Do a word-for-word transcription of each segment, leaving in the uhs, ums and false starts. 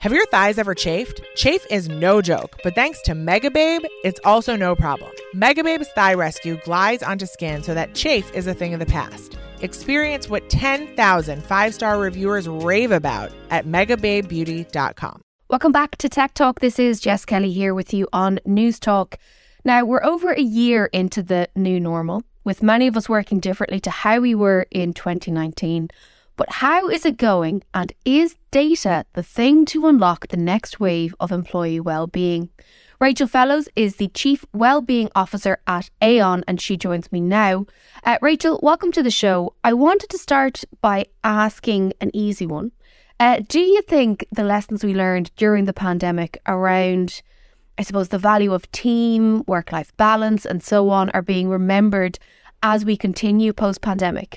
Have your thighs ever chafed? Chafe is no joke, but thanks to Megababe, it's also no problem. Megababe's Thigh Rescue glides onto skin so that chafe is a thing of the past. Experience what ten thousand five-star reviewers rave about at megababe beauty dot com. Welcome back to Tech Talk. This is Jess Kelly here with you on News Talk. Now, we're over a year into the new normal, with many of us working differently to how we were in twenty nineteen. But how is it going, and is data the thing to unlock the next wave of employee well-being? Rachel Fellows is the Chief Wellbeing Officer at Aon, and she joins me now. Uh, Rachel, welcome to the show. I wanted to start by asking an easy one. Uh, do you think the lessons we learned during the pandemic around, I suppose, the value of team, work-life balance and so on are being remembered as we continue post-pandemic?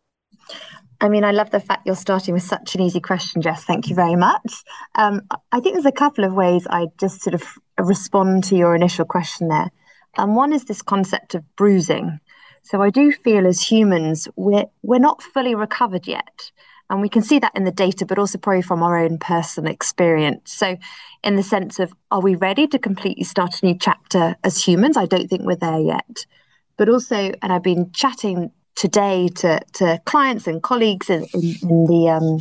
I mean, I love the fact you're starting with such an easy question, Jess. Thank you very much. Um, I think there's a couple of ways I just sort of respond to your initial question there. Um, one is this concept of bruising. So I do feel as humans, we're, we're not fully recovered yet. And we can see that in the data, but also probably from our own personal experience. So in the sense of, are we ready to completely start a new chapter as humans? I don't think we're there yet. But also, and I've been chatting today to, to clients and colleagues in, in, in the um,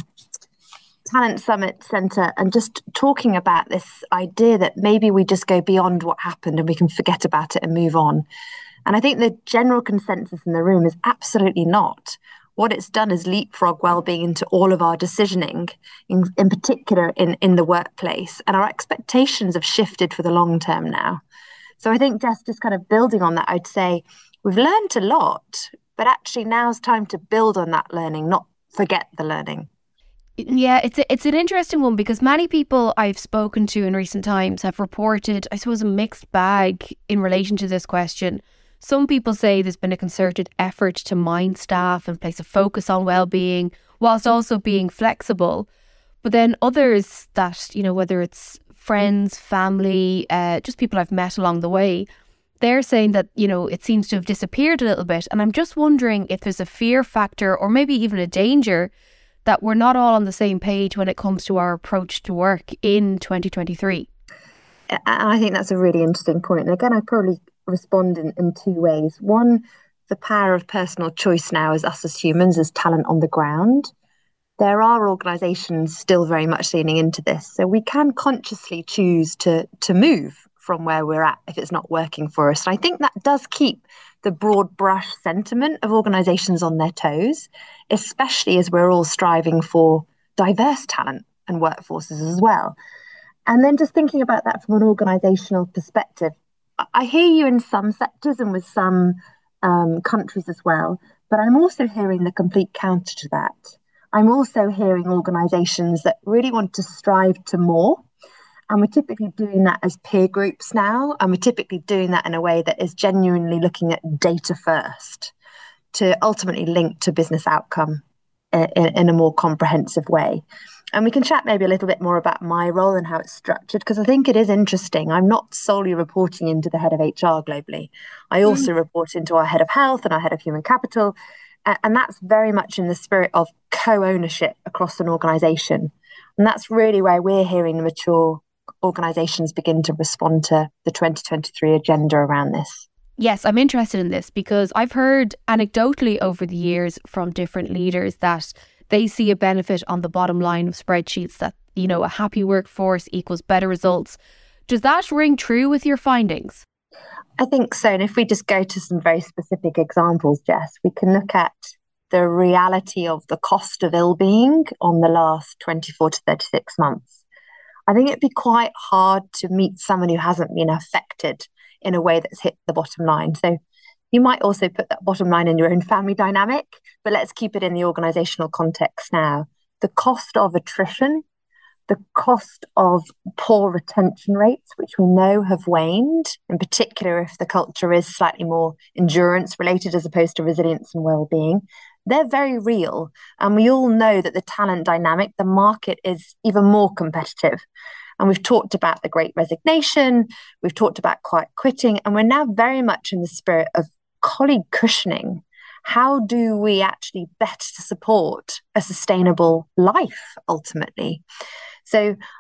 Talent Summit Centre, and just talking about this idea that maybe we just go beyond what happened and we can forget about it and move on. And I think the general consensus in the room is absolutely not. What it's done is leapfrog well-being into all of our decisioning, in, in particular in, in the workplace. And our expectations have shifted for the long term now. So I think just, just kind of building on that, I'd say we've learned a lot, but actually now's time to build on that learning, not forget the learning. Yeah, it's a, it's an interesting one, because many people I've spoken to in recent times have reported, I suppose, a mixed bag in relation to this question. Some people say there's been a concerted effort to mind staff and place a focus on well-being, whilst also being flexible. But then others that, you know, whether it's friends, family, uh, just people I've met along the way, they're saying that, you know, it seems to have disappeared a little bit. And I'm just wondering if there's a fear factor or maybe even a danger that we're not all on the same page when it comes to our approach to work in twenty twenty-three. And I think that's a really interesting point. And again, I probably respond in, in two ways. One, the power of personal choice now as us as humans, as talent on the ground. There are organisations still very much leaning into this. So we can consciously choose to, to move from where we're at if it's not working for us. And I think that does keep the broad brush sentiment of organisations on their toes, especially as we're all striving for diverse talent and workforces as well. And then just thinking about that from an organisational perspective, I hear you in some sectors and with some um, countries as well, but I'm also hearing the complete counter to that. I'm also hearing organisations that really want to strive to more. And we're typically doing that as peer groups now. And we're typically doing that in a way that is genuinely looking at data first to ultimately link to business outcome in, in a more comprehensive way. And we can chat maybe a little bit more about my role and how it's structured, because I think it is interesting. I'm not solely reporting into the head of H R globally. I also mm. report into our head of health and our head of human capital. And that's very much in the spirit of co-ownership across an organisation. And that's really where we're hearing the mature organisations begin to respond to the twenty twenty-three agenda around this. Yes, I'm interested in this because I've heard anecdotally over the years from different leaders that they see a benefit on the bottom line of spreadsheets, that, you know, a happy workforce equals better results. Does that ring true with your findings? I think so. And if we just go to some very specific examples, Jess, we can look at the reality of the cost of ill-being on the last twenty-four to thirty-six months. I think it'd be quite hard to meet someone who hasn't been affected in a way that's hit the bottom line. So you might also put that bottom line in your own family dynamic, but let's keep it in the organizational context now. The cost of attrition, the cost of poor retention rates, which we know have waned, in particular if the culture is slightly more endurance related as opposed to resilience and well-being, they're very real. And we all know that the talent dynamic, the market is even more competitive. And we've talked about the Great Resignation, we've talked about quiet quitting, and we're now very much in the spirit of colleague cushioning. How do we actually better support a sustainable life ultimately? So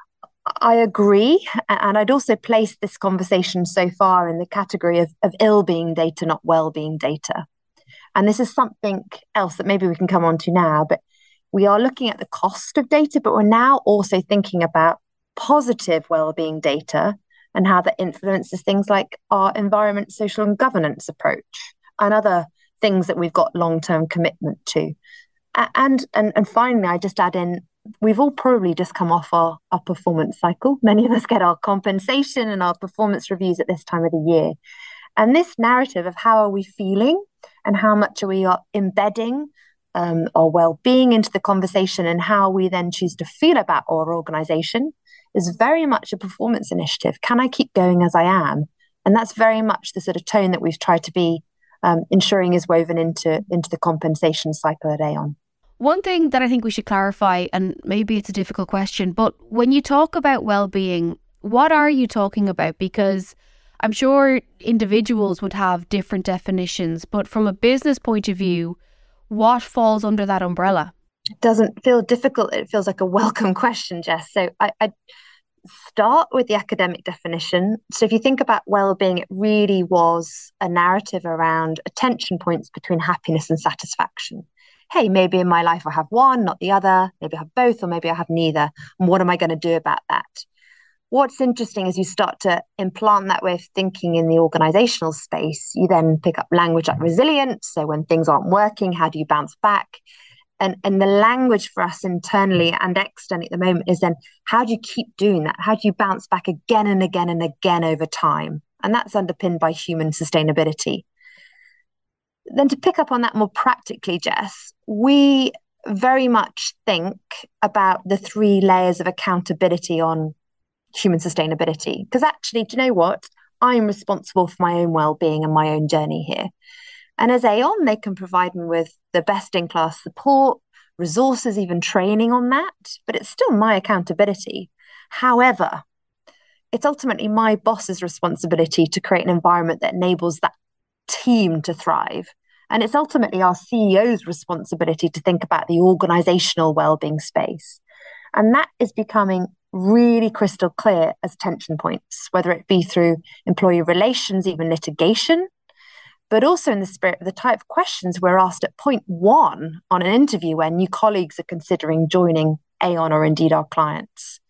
I agree. And I'd also place this conversation so far in the category of, of ill-being data, not well-being data. And this is something else that maybe we can come on to now, but we are looking at the cost of data, but we're now also thinking about positive well-being data and how that influences things like our environment, social and governance approach and other things that we've got long-term commitment to. And, and, and finally, I just add in, we've all probably just come off our, our performance cycle. Many of us get our compensation and our performance reviews at this time of the year. And this narrative of how are we feeling and how much are we are embedding um, our well-being into the conversation and how we then choose to feel about our organization is very much a performance initiative. Can I keep going as I am? And that's very much the sort of tone that we've tried to be um, ensuring is woven into, into the compensation cycle at Aon. One thing that I think we should clarify, and maybe it's a difficult question, but when you talk about well-being, what are you talking about? Because I'm sure individuals would have different definitions, but from a business point of view, what falls under that umbrella? It doesn't feel difficult. It feels like a welcome question, Jess. So I, I start with the academic definition. So if you think about well-being, it really was a narrative around attention points between happiness and satisfaction. Hey, maybe in my life I have one, not the other. Maybe I have both, or maybe I have neither. And what am I going to do about that? What's interesting is you start to implant that way of thinking in the organizational space. You then pick up language like resilience. So when things aren't working, how do you bounce back? And, and the language for us internally and externally at the moment is then, how do you keep doing that? How do you bounce back again and again and again over time? And that's underpinned by human sustainability. Then to pick up on that more practically, Jess, we very much think about the three layers of accountability on human sustainability. Because actually, do you know what? I'm responsible for my own well-being and my own journey here. And as Aon, they can provide me with the best-in-class support, resources, even training on that, but it's still my accountability. However, it's ultimately my boss's responsibility to create an environment that enables that team to thrive. And it's ultimately our C E O's responsibility to think about the organizational well-being space. And that is becoming really crystal clear as tension points, whether it be through employee relations, even litigation, but also in the spirit of the type of questions we're asked at point one on an interview when new colleagues are considering joining Aon or indeed our clients.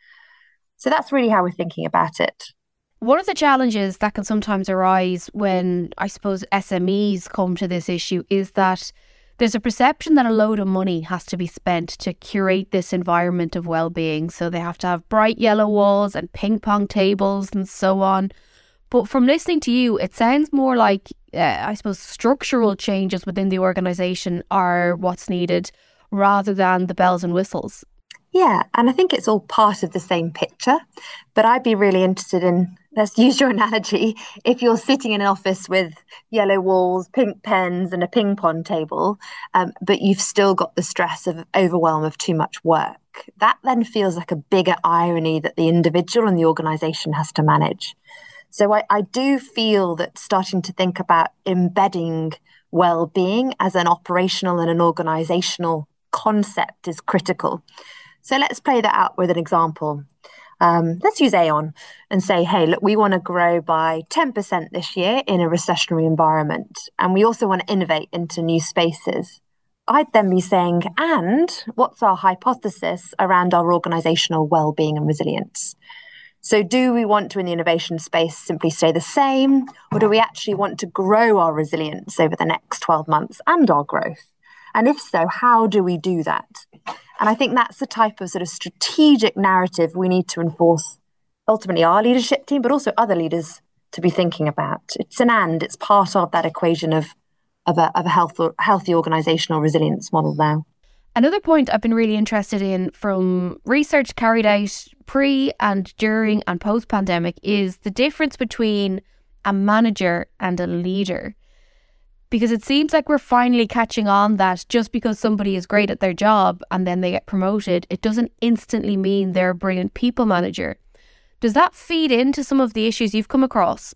So that's really how we're thinking about it. One of the challenges that can sometimes arise when, I suppose, S M Es come to this issue is that there's a perception that a load of money has to be spent to curate this environment of well-being. So they have to have bright yellow walls and ping pong tables and so on. But from listening to you, it sounds more like, uh, I suppose, structural changes within the organisation are what's needed rather than the bells and whistles. Yeah, and I think it's all part of the same picture. But I'd be really interested in, let's use your analogy, if you're sitting in an office with yellow walls, pink pens and a ping pong table, um, but you've still got the stress of overwhelm of too much work, that then feels like a bigger irony that the individual and the organisation has to manage. So I, I do feel that starting to think about embedding well-being as an operational and an organisational concept is critical. So let's play that out with an example. Um, let's use Aon and say, hey, look, we want to grow by ten percent this year in a recessionary environment. And we also want to innovate into new spaces. I'd then be saying, and what's our hypothesis around our organisational well-being and resilience? So do we want to, in the innovation space, simply stay the same? Or do we actually want to grow our resilience over the next twelve months and our growth? And if so, how do we do that? And I think that's the type of sort of strategic narrative we need to enforce, ultimately our leadership team, but also other leaders to be thinking about. It's an and, it's part of that equation of, of a, of a health, healthy organizational resilience model now. Another point I've been really interested in from research carried out pre and during and post-pandemic is the difference between a manager and a leader. Because it seems like we're finally catching on that just because somebody is great at their job and then they get promoted, it doesn't instantly mean they're a brilliant people manager. Does that feed into some of the issues you've come across?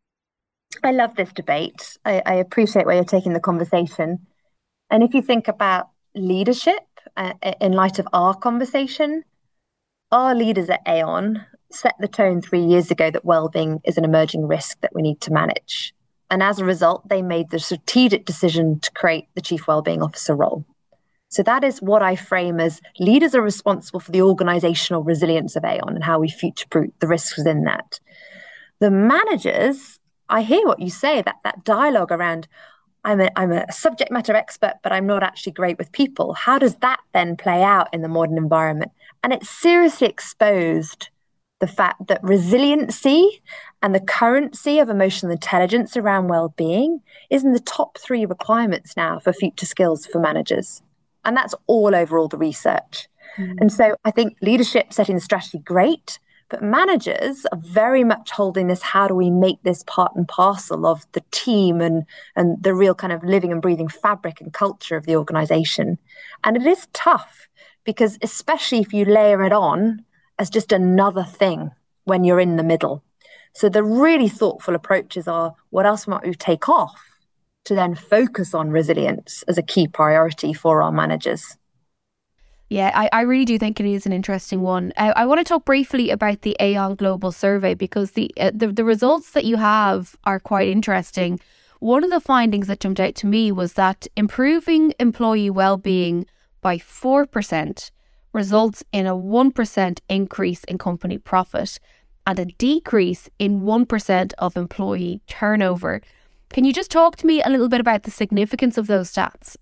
I love this debate. I, I appreciate where you're taking the conversation. And if you think about leadership uh, in light of our conversation, our leaders at Aon set the tone three years ago that well-being is an emerging risk that we need to manage. And as a result, they made the strategic decision to create the Chief Wellbeing Officer role. So that is what I frame as leaders are responsible for the organizational resilience of Aon and how we future-proof the risks within that. The managers, I hear what you say, that that dialogue around, I'm a, I'm a subject matter expert, but I'm not actually great with people. How does that then play out in the modern environment? And it seriously exposed the fact that resiliency and the currency of emotional intelligence around well-being is in the top three requirements now for future skills for managers. And that's all over all the research. Mm. And so I think leadership setting the strategy, great, but managers are very much holding this, how do we make this part and parcel of the team and, and the real kind of living and breathing fabric and culture of the organization. And it is tough because especially if you layer it on as just another thing when you're in the middle. So the really thoughtful approaches are, what else might we take off to then focus on resilience as a key priority for our managers? Yeah, I, I really do think it is an interesting one. Uh, I want to talk briefly about the Aon Global Survey because the, uh, the the results that you have are quite interesting. One of the findings that jumped out to me was that improving employee well-being by four percent results in a one percent increase in company profit and a decrease in one percent of employee turnover. Can you just talk to me a little bit about the significance of those stats?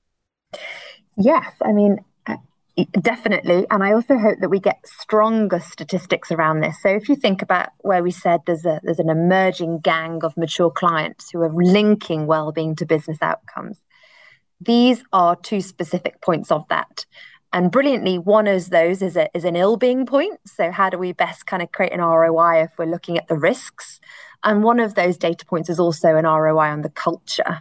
Yes, I mean, definitely. And I also hope that we get stronger statistics around this. So if you think about where we said there's a there's an emerging gang of mature clients who are linking well-being to business outcomes, these are two specific points of that. And brilliantly, one of those is, a, is an ill-being point. So how do we best kind of create an R O I if we're looking at the risks? And one of those data points is also an R O I on the culture.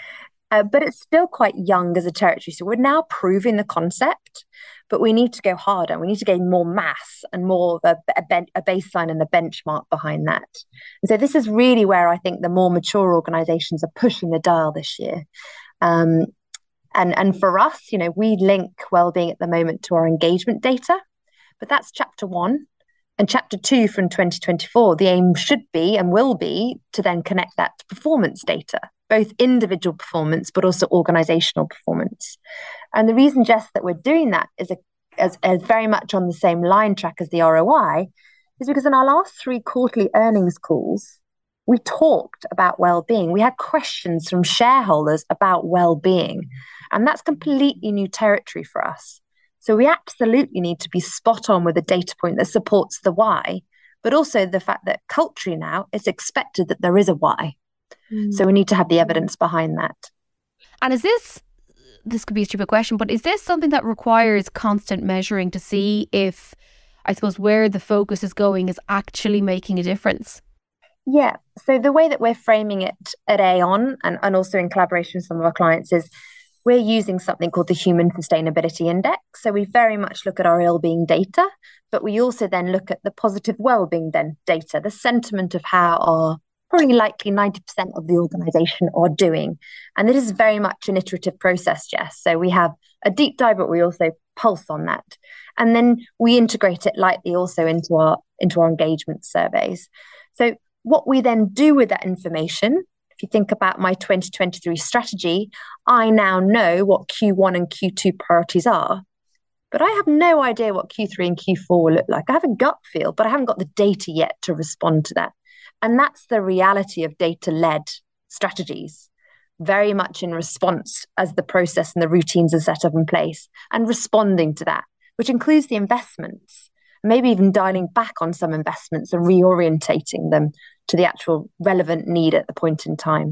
Uh, but it's still quite young as a territory. So we're now proving the concept, but we need to go harder. We need to gain more mass and more of a, a, ben- a baseline and a benchmark behind that. And so this is really where I think the more mature organizations are pushing the dial this year. Um, and, and for us, you know, we link well-being at the moment to our engagement data, but that's chapter one. And chapter two from twenty twenty-four, the aim should be and will be to then connect that to performance data, both individual performance, but also organizational performance. And the reason, Jess, that we're doing that is a, as, as very much on the same line track as the R O I, is because in our last three quarterly earnings calls, we talked about well-being. We had questions from shareholders about well-being, and that's completely new territory for us. So we absolutely need to be spot on with a data point that supports the why, but also the fact that culturally now it's expected that there is a why. Mm. So we need to have the evidence behind that. And is this, this could be a stupid question, but is this something that requires constant measuring to see if, I suppose, where the focus is going is actually making a difference? Yeah. So the way that we're framing it at Aon and, and also in collaboration with some of our clients is we're using something called the Human Sustainability Index. So we very much look at our ill-being data, but we also then look at the positive well-being then data, the sentiment of how our probably likely ninety percent of the organization are doing. And this is very much an iterative process, Jess. So we have a deep dive, but we also pulse on that. And then we integrate it lightly also into our, into our engagement surveys. So what we then do with that information, if you think about my twenty twenty-three strategy, I now know what Q one and Q two priorities are, but I have no idea what Q three and Q four will look like. I have a gut feel, but I haven't got the data yet to respond to that. And that's the reality of data-led strategies, very much in response as the process and the routines are set up in place and responding to that, which includes the investments, maybe even dialing back on some investments and reorientating them to the actual relevant need at the point in time.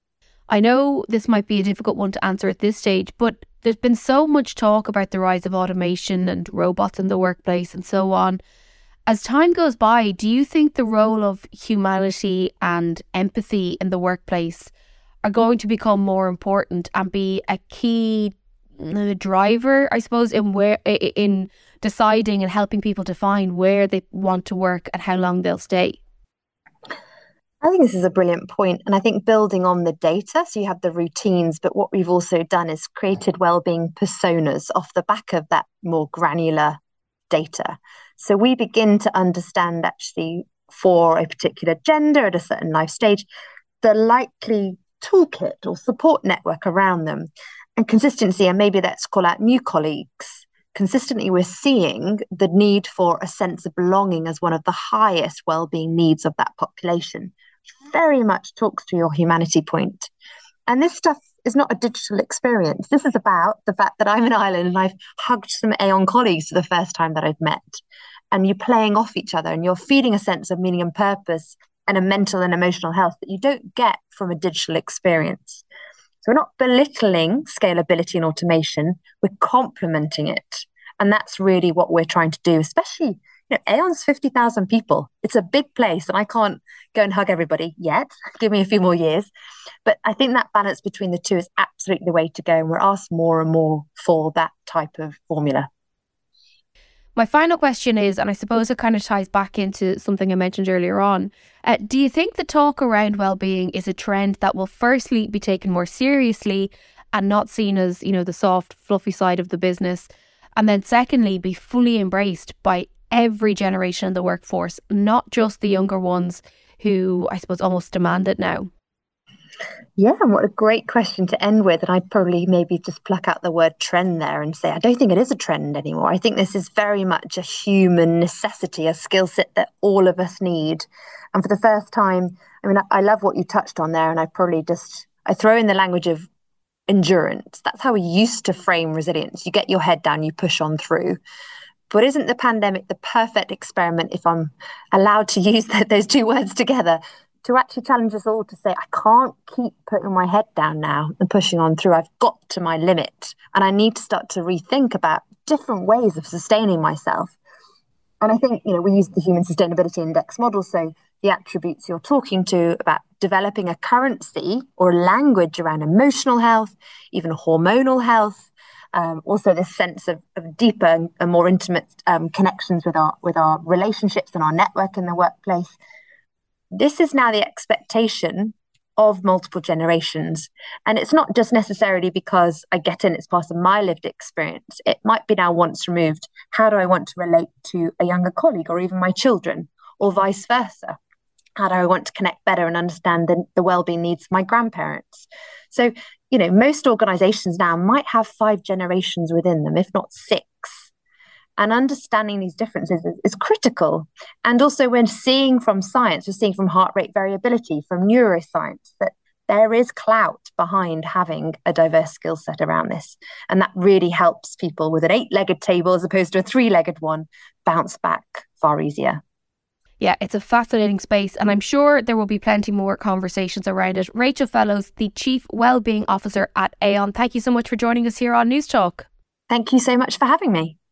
I know this might be a difficult one to answer at this stage, but there's been so much talk about the rise of automation and robots in the workplace and so on. As time goes by, do you think the role of humanity and empathy in the workplace are going to become more important and be a key driver, I suppose, in where in deciding and helping people define where they want to work and how long they'll stay? I think this is a brilliant point. And I think building on the data, so you have the routines, but what we've also done is created wellbeing personas off the back of that more granular data. So we begin to understand actually for a particular gender at a certain life stage, the likely toolkit or support network around them. And consistency, and maybe let's call out new colleagues. Consistently, we're seeing the need for a sense of belonging as one of the highest well-being needs of that population. Very much talks to your humanity point. And this stuff is not a digital experience. This is about the fact that I'm in Ireland and I've hugged some Aon colleagues for the first time that I've met. And you're playing off each other and you're feeling a sense of meaning and purpose and a mental and emotional health that you don't get from a digital experience. So we're not belittling scalability and automation, we're complementing it. And that's really what we're trying to do, especially, you know, Aon's fifty thousand people. It's a big place and I can't go and hug everybody yet. Give me a few more years. But I think that balance between the two is absolutely the way to go. And we're asked more and more for that type of formula. My final question is, and I suppose it kind of ties back into something I mentioned earlier on, uh, do you think the talk around well-being is a trend that will firstly be taken more seriously and not seen as, you know, the soft, fluffy side of the business, and then secondly, be fully embraced by every generation in the workforce, not just the younger ones who, I suppose, almost demand it now? Yeah, and what a great question to end with. And I'd probably maybe just pluck out the word trend there and say, I don't think it is a trend anymore. I think this is very much a human necessity, a skill set that all of us need. And for the first time, I mean, I, I love what you touched on there. And I probably just, I throw in the language of endurance. That's how we used to frame resilience. You get your head down, you push on through. But isn't the pandemic the perfect experiment, if I'm allowed to use that, those two words together, to actually challenge us all to say, I can't keep putting my head down now and pushing on through. I've got to my limit. And I need to start to rethink about different ways of sustaining myself. And I think, you know, we use the Human Sustainability Index model. So the attributes you're talking to about developing a currency or language around emotional health, even hormonal health, um, also this sense of, of deeper and, and more intimate um, connections with our with our relationships and our network in the workplace. This is now the expectation of multiple generations. And it's not just necessarily because I get in, it's part of my lived experience. It might be now once removed. How do I want to relate to a younger colleague or even my children, or vice versa? How do I want to connect better and understand the, the well-being needs of my grandparents? So, you know, most organizations now might have five generations within them, if not six. And understanding these differences is, is critical. And also when seeing from science, we're seeing from heart rate variability, from neuroscience, that there is clout behind having a diverse skill set around this. And that really helps people with an eight-legged table as opposed to a three-legged one bounce back far easier. Yeah, it's a fascinating space, and I'm sure there will be plenty more conversations around it. Rachel Fellows, the Chief Wellbeing Officer at Aon, thank you so much for joining us here on News Talk. Thank you so much for having me.